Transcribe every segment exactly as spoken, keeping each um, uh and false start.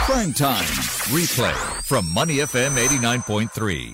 Prime Time. Replay from Money F M eighty-nine point three.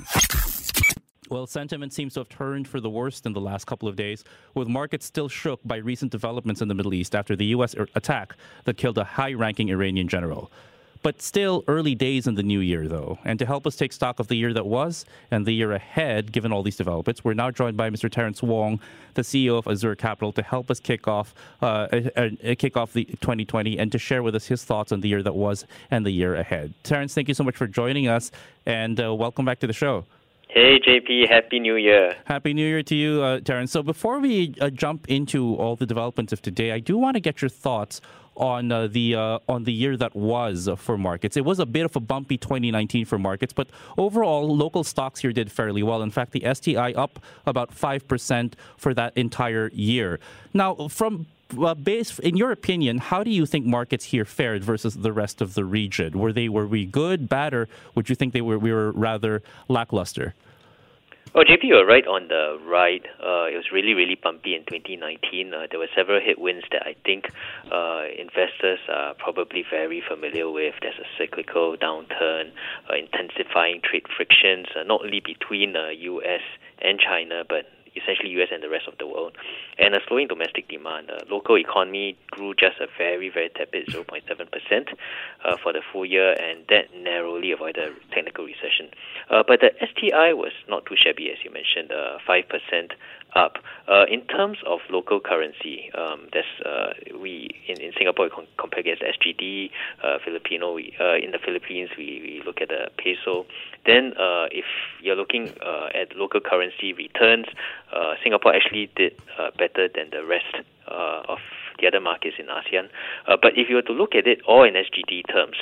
Well, sentiment seems to have turned for the worst in the last couple of days, with markets still shook by recent developments in the Middle East after the U S attack that killed a high-ranking Iranian general. But still early days in the new year, though. And to help us take stock of the year that was and the year ahead, given all these developments, we're now joined by Mister Terence Wong, the C E O of Azure Capital, to help us kick off uh, uh, kick off the twenty twenty and to share with us his thoughts on the year that was and the year ahead. Terence, thank you so much for joining us, and uh, welcome back to the show. Hey, J P, Happy New Year. Happy New Year to you, uh, Terence. So before we uh, jump into all the developments of today, I do want to get your thoughts on uh, the uh, on the year that was for markets. It was a bit of a bumpy twenty nineteen for markets, but overall, local stocks here did fairly well. In fact, the S T I up about five percent for that entire year. Now, from uh, base, in your opinion, how do you think markets here fared versus the rest of the region? Were they were we good, bad, or would you think they were we were rather lackluster? Oh, J P, you're right on the right. Uh, it was really, really bumpy in twenty nineteen. Uh, there were several headwinds that I think uh, investors are probably very familiar with. There's a cyclical downturn, uh, intensifying trade frictions, uh, not only between the uh, U S and China, but essentially U S and the rest of the world, and a slowing domestic demand. The local economy grew just a very, very tepid zero point seven percent uh, for the full year, and that narrowly avoided a technical recession. Uh, but the S T I was not too shabby, as you mentioned, uh, five percent up. Uh, in terms of local currency, um, there's, uh, we in, in Singapore, we com- compare against S G D, uh, Filipino, we, uh, in the Philippines, we, we look at the peso. Then uh, if you're looking uh, at local currency returns, uh, Singapore actually did uh, better than the rest uh, of the other markets in ASEAN. Uh, but if you were to look at it all in S G D terms,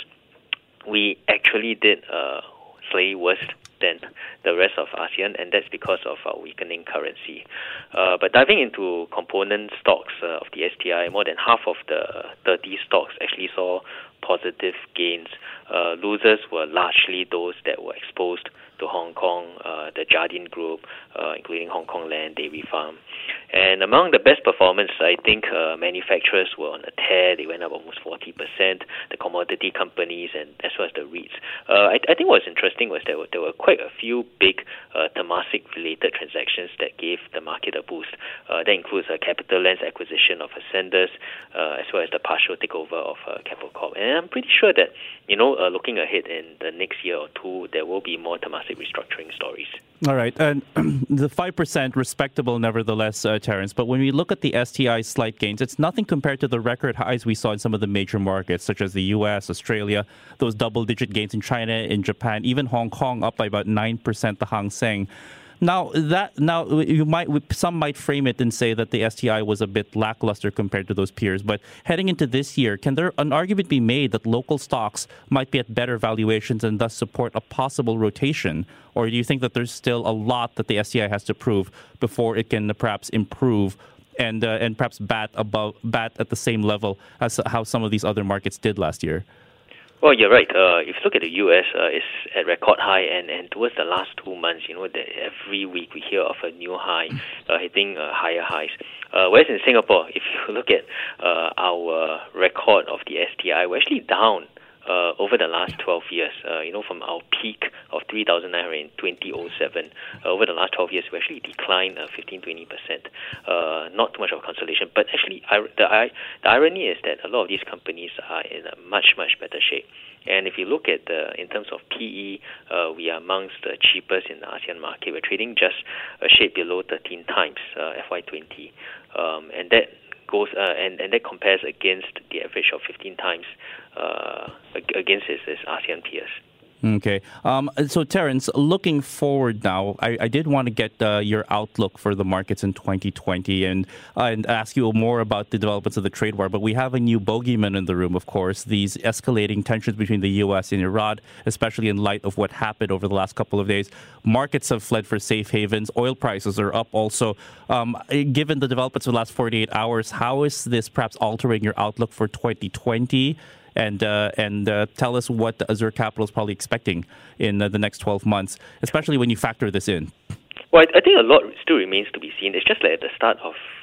we actually did uh, slightly worse than the rest of ASEAN, and that's because of our weakening currency. Uh, but diving into component stocks uh, of the S T I, more than half of the thirty stocks actually saw positive gains. Uh, losers were largely those that were exposed to Hong Kong, uh, the Jardine Group, uh, including Hong Kong Land, Dairy Farm. And among the best performance, I think uh, manufacturers were on a tear. They went up almost forty percent, the commodity companies, and as well as the REITs. Uh, I, I think what was interesting was there were, there were quite a few big uh, Temasek-related transactions that gave the market a boost. Uh, that includes a CapitaLand's acquisition of Ascendas, uh, as well as the partial takeover of uh, Keppel Corp. And I'm pretty sure that, you know, uh, looking ahead in the next year or two, there will be more Temasek restructuring stories. All right. And the five percent respectable, nevertheless, uh, Terence. But when we look at the S T I slight gains, it's nothing compared to the record highs we saw in some of the major markets, such as the U S, Australia, those double-digit gains in China, in Japan, even Hong Kong up by about nine percent, the Hang Seng. Now, that now you might some might frame it and say that the S T I was a bit lackluster compared to those peers. But heading into this year, can there an argument be made that local stocks might be at better valuations and thus support a possible rotation? Or do you think that there's still a lot that the S T I has to prove before it can perhaps improve and uh, and perhaps bat above bat at the same level as how some of these other markets did last year? Well, you're right. Uh, if you look at the U S, uh, it's at record high, and, and towards the last two months, you know, that every week we hear of a new high, uh, hitting uh, higher highs. Uh, whereas in Singapore, if you look at uh, our record of the S T I, we're actually down uh, over the last twelve years. Uh, you know, from our peak of three thousand nine hundred in two thousand seven, uh, over the last twelve years, we actually declined uh, fifteen to twenty percent. Uh, not too much of a consolation, but actually, I, the, I, the irony is that a lot of these companies are in a much, much better shape. And if you look at the, in terms of P E, uh, we are amongst the cheapest in the ASEAN market. We're trading just a shade below thirteen times uh, F Y twenty, um, and that goes uh, and and that compares against the average of fifteen times uh, against its, its ASEAN peers. Okay. Um, so, Terence, looking forward now, I, I did want to get uh, your outlook for the markets in twenty twenty and uh, and ask you more about the developments of the trade war. But we have a new bogeyman in the room, of course, these escalating tensions between the U S and Iran, especially in light of what happened over the last couple of days. Markets have fled for safe havens. Oil prices are up also. Um, given the developments of the last forty-eight hours, how is this perhaps altering your outlook for twenty twenty? And uh, and uh, tell us what the Azure Capital is probably expecting in uh, the next twelve months, especially when you factor this in. Well, I think a lot still remains to be seen. It's just like at the start of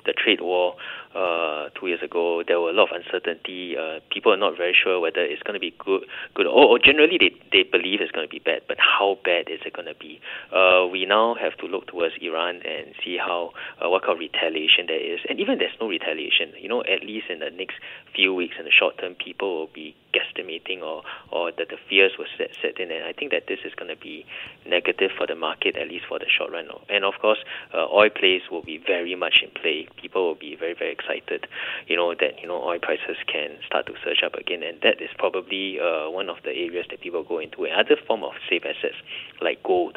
the trade war uh, two years ago, there were a lot of uncertainty. Uh, people are not very sure whether it's going to be good, good, or, or generally they, they believe it's going to be bad. But how bad is it going to be? Uh, we now have to look towards Iran and see how uh, what kind of retaliation there is. And even if there's no retaliation, you know, at least in the next few weeks, in the short term, people will be guesstimating or or that the fears will set, set in. And I think that this is going to be negative for the market, at least for the short run. And of course, uh, oil plays will be very much in play. People will be very, very excited, you know, that, you know, oil prices can start to surge up again. And that is probably uh, one of the areas that people go into. Another form of safe assets like gold,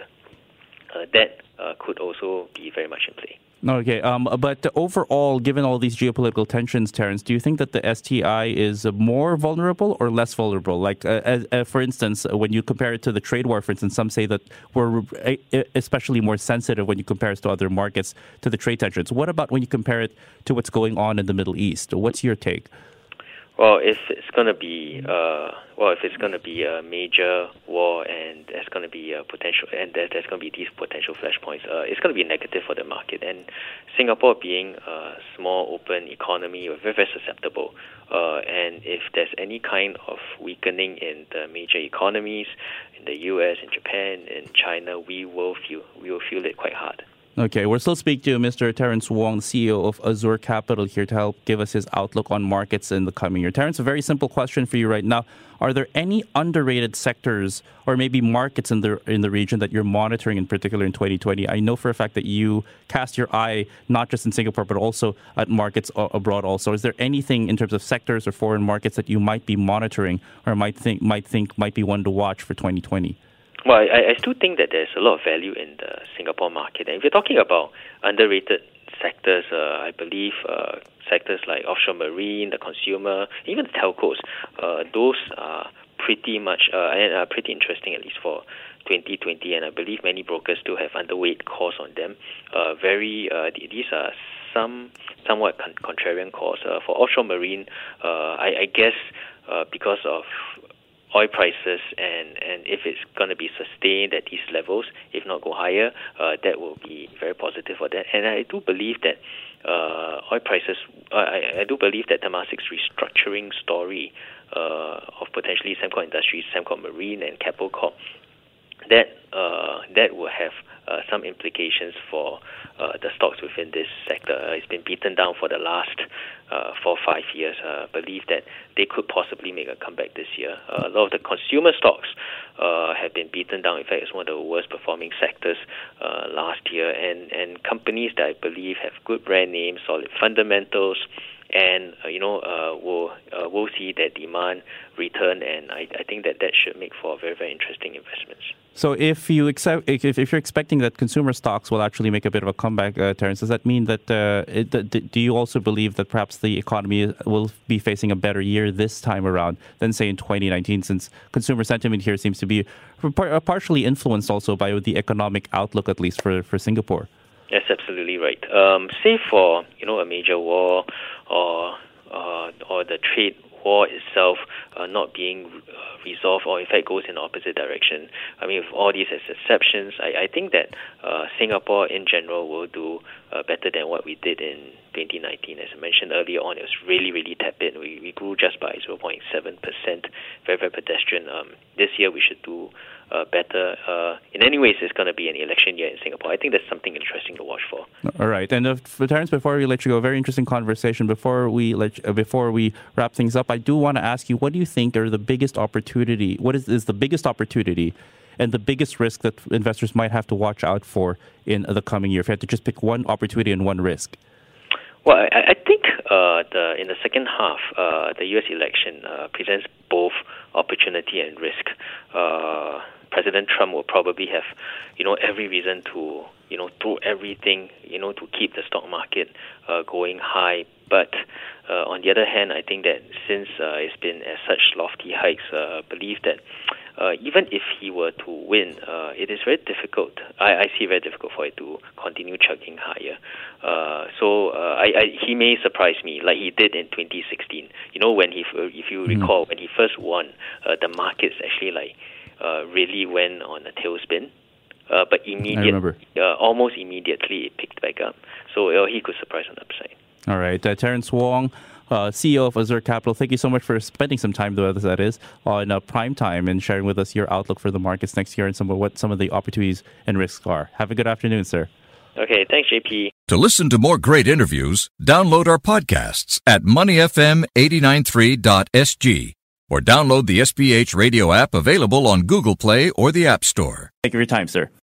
uh, that uh, could also be very much in play. Okay, um, but overall, given all these geopolitical tensions, Terence, do you think that the S T I is more vulnerable or less vulnerable? Like, uh, as, uh, for instance, when you compare it to the trade war, for instance, some say that we're especially more sensitive when you compare it to other markets to the trade tensions. What about when you compare it to what's going on in the Middle East? What's your take? Well, if it's going to be, uh, well, if it's going to be a major war and there's going to be a potential, and there, there's going to be these potential flashpoints, uh, it's going to be negative for the market. And Singapore being a small, open economy, we're very, very susceptible. Uh, and if there's any kind of weakening in the major economies, in the U S, in Japan, in China, we will feel, we will feel it quite hard. Okay, we'll still speak to Mister Terence Wong, C E O of Azure Capital, here to help give us his outlook on markets in the coming year. Terence, a very simple question for you right now. Are there any underrated sectors or maybe markets in the in the region that you're monitoring in particular in twenty twenty? I know for a fact that you cast your eye not just in Singapore, but also at markets abroad also. Is there anything in terms of sectors or foreign markets that you might be monitoring or might think might think might be one to watch for twenty twenty? Well, I, I still think that there's a lot of value in the Singapore market. And if you're talking about underrated sectors, uh, I believe uh, sectors like offshore marine, the consumer, even the telcos, uh, those are pretty much uh, and are pretty interesting, at least for twenty twenty. And I believe many brokers still have underweight calls on them. Uh, very, uh, these are some somewhat con- contrarian calls. Uh, for offshore marine, uh, I, I guess uh, because of oil prices, and, and if it's going to be sustained at these levels, if not go higher, uh, that will be very positive for that. And I do believe that uh, oil prices, uh, I, I do believe that Temasek's restructuring story uh, of potentially Sembcorp Industries, Sembcorp Marine, and Keppel Corp, that uh, that will have uh, some implications for uh, the stocks within this sector. Uh, it's been beaten down for the last uh, four or five years. I uh, believe that they could possibly make a comeback this year. Uh, a lot of the consumer stocks uh, have been beaten down. In fact, it's one of the worst performing sectors uh, last year. And, and companies that I believe have good brand names, solid fundamentals, and uh, you know, uh, we'll uh, we'll see that demand return, and I, I think that that should make for very, very interesting investments. So, if you accept, if, if you're expecting that consumer stocks will actually make a bit of a comeback, uh, Terence, does that mean that uh, it, do you also believe that perhaps the economy will be facing a better year this time around than say in twenty nineteen, since consumer sentiment here seems to be partially influenced also by the economic outlook, at least for for Singapore? That's absolutely right. Um, say for you know a major war or uh, or the trade war itself uh, not being uh, resolved, or in fact goes in the opposite direction. I mean, with all these as exceptions, I, I think that uh, Singapore in general will do uh, better than what we did in twenty nineteen. As I mentioned earlier on, it was really, really tepid. We we grew just by zero point seven percent, very, very pedestrian. Um, this year we should do Uh, better. Uh, in any ways, it's going to be an election year in Singapore. I think that's something interesting to watch for. All right, and uh, for Terence, before we let you go, very interesting conversation. Before we let uh, before we wrap things up, I do want to ask you, what do you think are the biggest opportunity? What is, is the biggest opportunity and the biggest risk that investors might have to watch out for in the coming year? If you had to just pick one opportunity and one risk. Well, I, I think uh, the in the second half, uh, the U S election uh, presents both opportunity and risk. Uh, President Trump will probably have, you know, every reason to, you know, do everything, you know, to keep the stock market uh, going high. But uh, on the other hand, I think that since uh, it's been at such lofty hikes, uh, I believe that uh, even if he were to win, uh, it is very difficult. I, I see very difficult for it to continue chugging higher. Uh, so uh, I, I, he may surprise me, like he did in twenty sixteen. You know, when he, if you mm-hmm. recall, when he first won, uh, the markets actually like uh, really went on a tailspin. Uh, but immediately, uh, almost immediately, it picked back up. So uh, he could surprise on the upside. All right. Uh, Terrence Wong, uh, C E O of Azure Capital, thank you so much for spending some time with us, that is, on uh, Prime Time and sharing with us your outlook for the markets next year and some of what some of the opportunities and risks are. Have a good afternoon, sir. Okay, thanks, J P. To listen to more great interviews, download our podcasts at money f m eight nine three dot s g or download the S P H radio app available on Google Play or the App Store. Thank you for your time, sir.